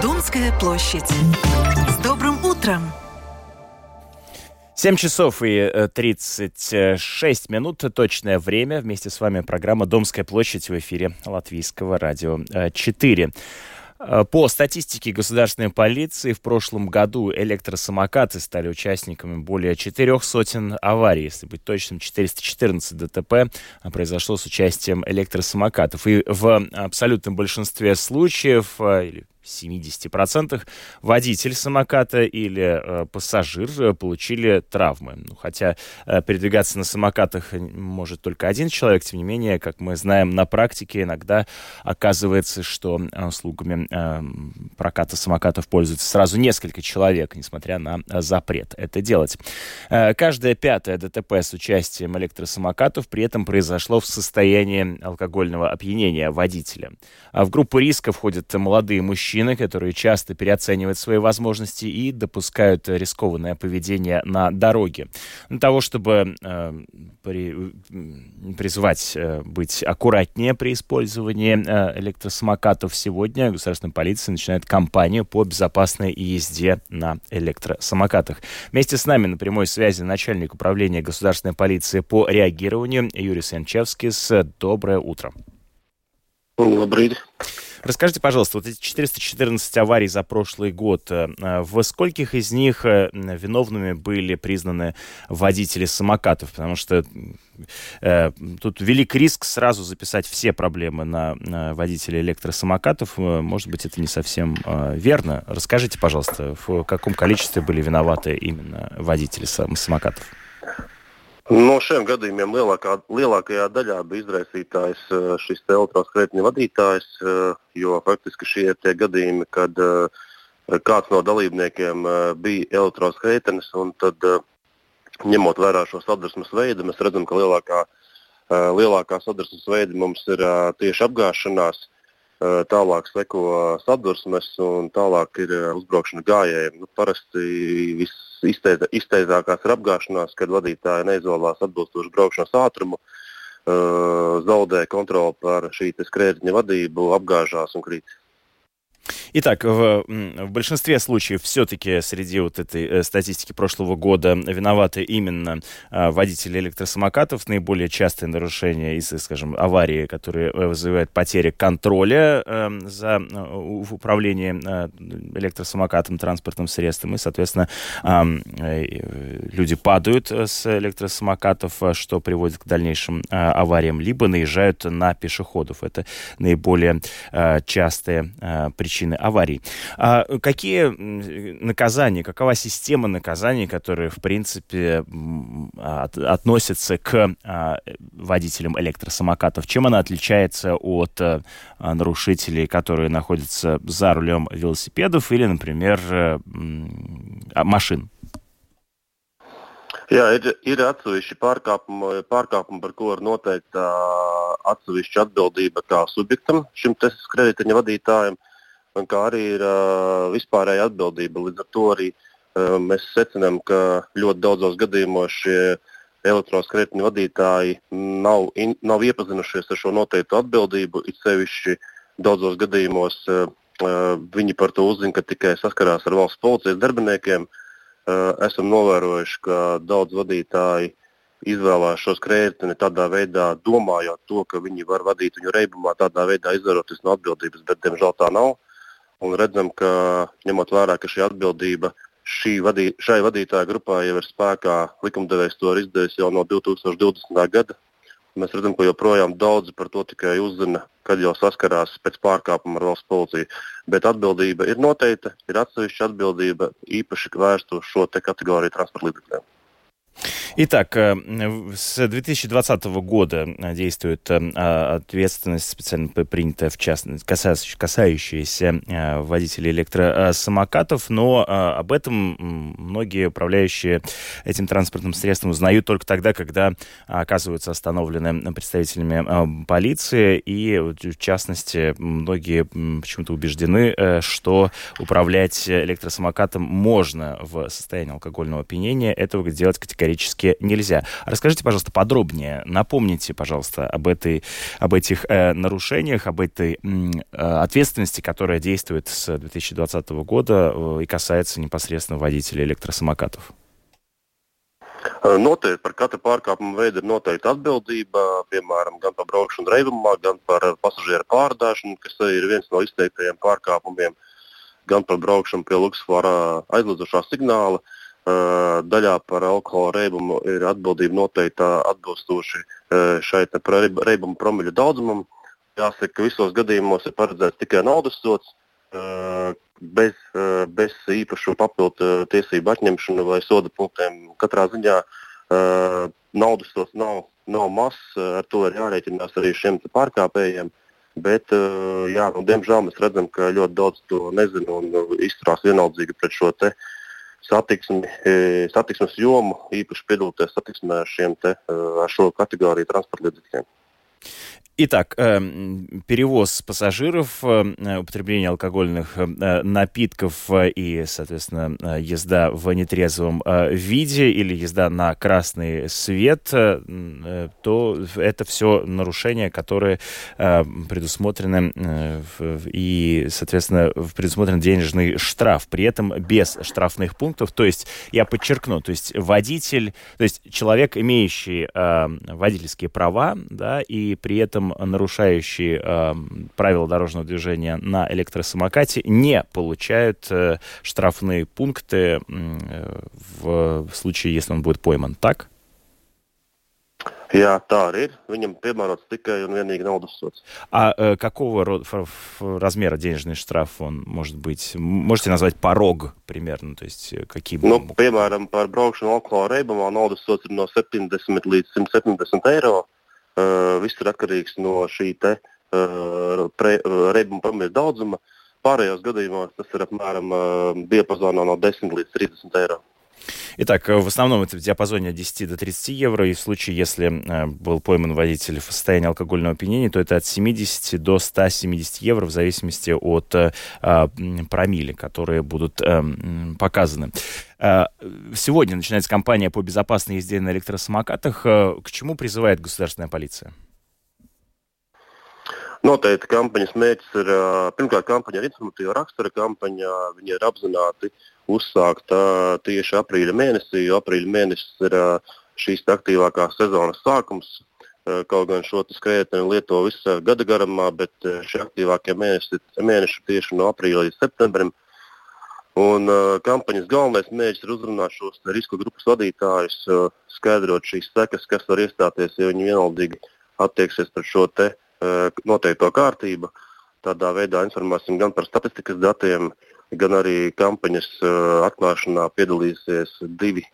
Домская площадь. С добрым утром! 7 часов и 36 минут. Точное время. Вместе с вами программа «Домская площадь» в эфире Латвийского радио 4. По статистике государственной полиции, в прошлом году электросамокаты стали участниками более 400 аварий. Если быть точным, 414 ДТП произошло с участием электросамокатов. И в абсолютном большинстве случаев, или 70%, водитель самоката или пассажир получили травмы. Хотя передвигаться на самокатах может только один человек, тем не менее, как мы знаем на практике, иногда оказывается, что услугами проката самокатов пользуются сразу несколько человек, несмотря на запрет это делать. Каждое пятое ДТП с участием электросамокатов при этом произошло в состоянии алкогольного опьянения водителя. В группу риска входят молодые мужчины, которые часто переоценивают свои возможности и допускают рискованное поведение на дороге. Для того, чтобы призвать быть аккуратнее при использовании электросамокатов, сегодня государственная полиция начинает кампанию по безопасной езде на электросамокатах. Вместе с нами на прямой связи начальник управления государственной полиции по реагированию Юрий Янчевскис. Доброе утро. Добрый день. Расскажите, пожалуйста, вот эти 414 аварий за прошлый год, в скольких из них виновными были признаны водители самокатов? Потому что тут велик риск сразу записать все проблемы на водителей электросамокатов. Может быть, это не совсем верно. Расскажите, пожалуйста, в каком количестве были виноваты именно водители самокатов? No šiem gadījumiem lielākajā daļā bija izraisītājs šis elektroskrētiņa vadītājs, jo faktiski šie ir tie gadījumi, kad kāds no dalībniekiem bija elektroskrētenis, un tad, ņemot vērā šo sadursmes veidu, mēs redzam, ka lielākā sadursmes veidi mums ir tieši apgāšanās, tālāk seko sadursmes un tālāk ir uzbraukšana gājējiem. Parasti izteiktākās ir apgāšanās, kad vadītāji neizvēlās atbilstošu braukšanas ātrumu, zaudē kontroli pār šī skrētiņa vadību, apgāžās un krīt. Итак, в большинстве случаев все-таки среди вот этой статистики прошлого года виноваты именно водители электросамокатов. Наиболее частые нарушения, скажем, аварии, которые вызывают потери контроля за управлением электросамокатом, транспортным средством. И, соответственно, люди падают с электросамокатов, что приводит к дальнейшим авариям, либо наезжают на пешеходов. Это наиболее частые причины аварий. Какие наказания, какова система наказаний, которые, в принципе, относятся к водителям электросамокатов? Чем она отличается от нарушителей, которые находятся за рулем велосипедов или, например, машин? Jā, ir atsevišķi pārkāpumi, par ko ir noteikta atsevišķa atbildība kā subjektam, šim skrējēju vadītājam, un kā arī ir vispārēja atbildība. Līdz ar to arī mēs secinām, ka ļoti daudzos gadījumos šie elektroskrētiņu vadītāji nav iepazinušies ar šo noteiktu atbildību. It sevišķi daudzos gadījumos viņi par to uzzina, ka tikai saskarās ar valsts policijas darbiniekiem. Esam novērojuši, ka daudz vadītāji izvēlās šo skrētiņu tādā veidā, domājot to, ka viņi var vadīt viņu reibumā, tādā veidā izvaroties no atbildības, bet diemžēl tā nav. Un redzam, ka ņemot vērā, ka šī atbildība šai vadītāja grupā jau ir spēkā, likumdevējs to ir izdarījis jau no 2020. Gada. Mēs redzam, ka joprojām daudzi par to tikai uzzina, kad jau saskarās pēc pārkāpuma ar valsts policiju. Bet atbildība ir noteikta, ir atsevišķa atbildība īpaši vērsta uz šo te kategoriju transporta līdzekļiem. Итак, с 2020 года действует ответственность, специально принятая, в частности, касающаяся водителей электросамокатов, но об этом многие управляющие этим транспортным средством узнают только тогда, когда оказываются остановлены представителями полиции, и, в частности, многие почему-то убеждены, что управлять электросамокатом можно в состоянии алкогольного опьянения. Этого делать категорически категорически нельзя. Расскажите, пожалуйста, подробнее, напомните, пожалуйста, об этих нарушениях, об этой ответственности, которая действует с 2020 года и касается непосредственно водителей электросамокатов. Noteikti par katru pārkāpumu veidu ir noteikta atbildība, piemēram, gan par braukšanu reibumā, gan par pasažieru pārdāšanu, kas ir viens no izteiktajiem pārkāpumiem, gan par braukšanu pie luksusvara aizliedzošā signāla. Daļā par alkohola reibumu ir atbildība noteikta atbilstoši šeit reibuma promiļu daudzumam. Jāsaka, ka visos gadījumos ir paredzēts tikai naudas sods, bez īpašu papildu tiesību atņemšanu vai soda punktiem. Katrā ziņā naudas sods nav mazs, ar to ir jārēķinās arī šiem pārkāpējiem, bet, diemžēl mēs redzam, ka ļoti daudz to nezinu un izturās vienaldzīgi pret šo te satiksmes jomu, īpaši piedalīties satiksmē ar šo kategoriju transporta līdzekļiem. Итак, перевоз пассажиров, употребление алкогольных напитков и, соответственно, езда в нетрезвом виде или езда на красный свет, то это все нарушения, которые предусмотрены и, соответственно, предусмотрен денежный штраф. При этом без штрафных пунктов, то есть, я подчеркну, то есть водитель, то есть человек, имеющий водительские права, да, и при этом нарушающие правила дорожного движения на электросамокате, не получают штрафные пункты в случае, если он будет пойман. Так? Jā, tā arī ir. Viņam piemērots tikai un vienīgi naudas sods. А какого размера денежный штраф он может быть? Можете назвать порог примерно? То есть, какие... Piemēram, par braukšanu alkohola reibumā naudas sods ir no 70 līdz 170 eiro. Viss ir atkarīgs no šī reibuma promīļa daudzuma. Pārējos gadījumos tas ir apmēram diapazonā no 10 līdz 30 eiro. Итак, в основном это в диапазоне от 10 до 30 евро, и в случае, если был пойман водитель в состоянии алкогольного опьянения, то это от 70 до 170 евро в зависимости от промилле, которые будут показаны. Сегодня начинается кампания по безопасной езде на электросамокатах. К чему призывает государственная полиция? Noteikti kampaņas mērķis ir, pirmkārt, kampaņa ir informatīva rakstura kampaņa, viņi ir apzināti uzsākta tieši aprīļa mēnesī, jo aprīļa mēnesis ir šīs aktīvākās sezonas sākums, kaut gan šo skrējienu lieto visu gada garumā, bet šie aktīvākie mēneši tieši no aprīļa līdz septembrim. Un kampaņas galvenais mērķis ir uzrunāt šos risku grupas vadītājus, skaidrot šīs sekas, kas var iestāties, ja viņi vienaldīgi attieksies par šo te noteikto kārtību. Tādā veidā informēsim gan par statistikas datiem, gan arī kampaņas atklāšanā piedalīsies 2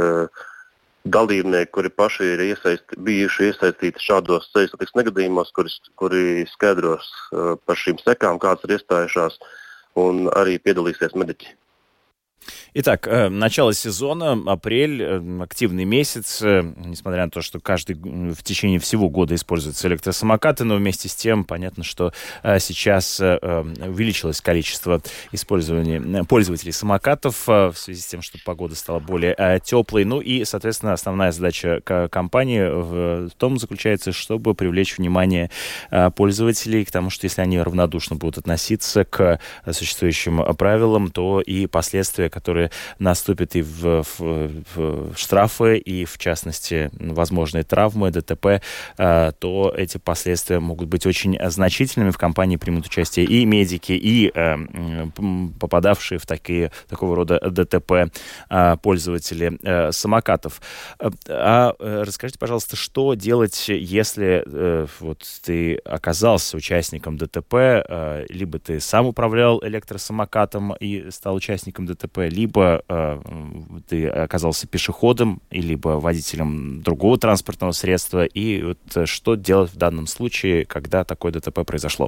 dalībnieki, kuri paši ir bijuši iesaistīti šādos ceļu satiksmes negadījumos, kuri skaidros par šīm sekām, kādas ir iestājušās, un arī piedalīsies mediķi. Итак, начало сезона, апрель, активный месяц, несмотря на то, что каждый в течение всего года используются электросамокаты, но вместе с тем понятно, что сейчас увеличилось количество использования пользователей самокатов в связи с тем, что погода стала более теплой. Ну и, соответственно, основная задача компании в том заключается, чтобы привлечь внимание пользователей к тому, что если они равнодушно будут относиться к существующим правилам, то и последствия, которые наступят и в штрафы, и в частности возможные травмы, ДТП, то эти последствия могут быть очень значительными. В кампании примут участие и медики, и попадавшие в такого рода ДТП пользователи самокатов. Расскажите, пожалуйста, что делать, если вот ты оказался участником ДТП, либо ты сам управлял электросамокатом и стал участником ДТП, либо ты оказался пешеходом, либо водителем другого транспортного средства, и вот что делать в данном случае, когда такое ДТП произошло?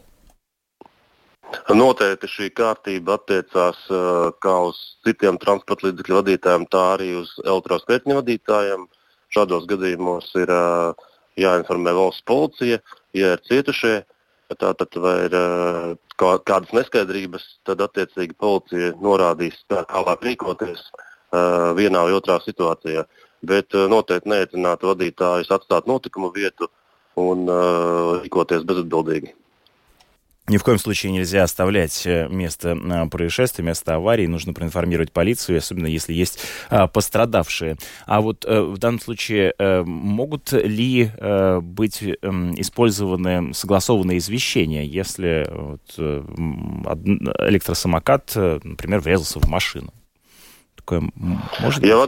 Noteikti šī kārtība attiecās kā uz citiem transporta līdzekļu vadītājiem, tā arī uz elektroskrētņu vadītājiem. Šādos gadījumos ir jāinformē valsts policija, ja ir cietušie. Tātad, vai ir kādas neskaidrības, tad attiecīgi policija norādīs, kā lai rīkoties vienā vai otrā situācijā. bet noteikti neaicinātu vadītājus atstāt notikumu vietu un rīkoties bezatbildīgi. Ни в коем случае нельзя оставлять место происшествия, место аварии. Нужно проинформировать полицию, особенно если есть пострадавшие. А вот в данном случае могут ли быть использованы согласованные извещения, если электросамокат, например, врезался в машину? Такое может быть?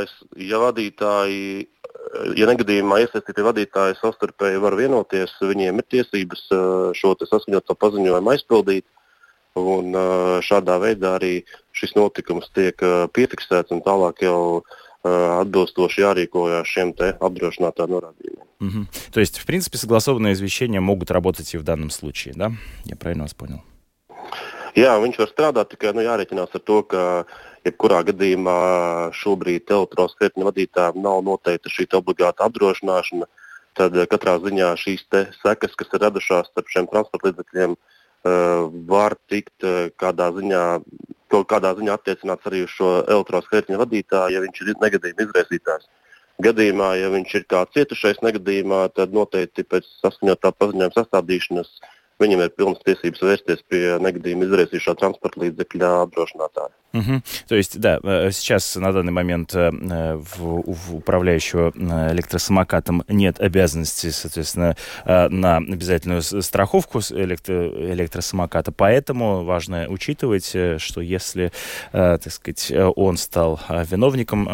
Ja negadījumā iesaistītie vadītāji savstarpēji var vienoties, viņiem ir tiesības šo saskaņoto paziņojumu aizpildīt, un šādā veidā arī šis notikums tiek piefiksēts un tālāk jau atbilstoši jārīkojas šiem te apdrošinātā norādījumiem. Угу. То есть, в принципе, согласованные извещения могут работать и в данном случае, да? Я правильно вас понял? Jā, viņš var strādāt, tikai jārēķinās ar to, ka jebkurā gadījumā šobrīd elektroskretņa vadītājiem nav noteikta šī obligāta apdrošināšana, tad katrā ziņā šīs te sekas, kas ir radušās starp šiem transporta līdzekļiem, var tikt kādā ziņā attiecināts arī uz šo elektroskretņa vadītāju, ja viņš ir negadījuma izraisītājs. Gadījumā, ja viņš ir kā cietušais negadījumā, tad noteikti pēc saskaņotā paziņojuma sastādīšanas viņam ir pilnas tiesības vērsties pie negadījuma израисившего транспорта līdzekļa apdrošinātāja. Угу. То есть, да, сейчас на данный момент в управляющего электросамокатом нет обязанности, соответственно, на обязательную страховку электросамоката, поэтому важно учитывать, что если, так сказать, он стал виновником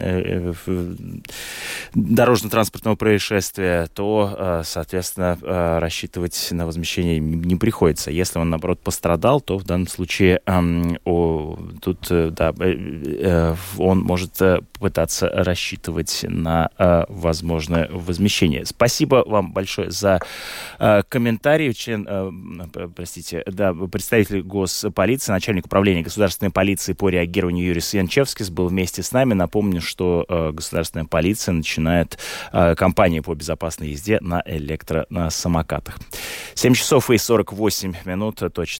дорожно-транспортного происшествия, то, соответственно, рассчитывать на возмещение не приходится. Если он, наоборот, пострадал, то в данном случае он может пытаться рассчитывать на возможное возмещение. Спасибо вам большое за комментарий. Представитель госполиции, начальник управления государственной полиции по реагированию Юрис Янчевскис был вместе с нами. Напомню, что государственная полиция начинает кампанию по безопасной езде на электросамокатах. 7 часов и 48 минут. Точно.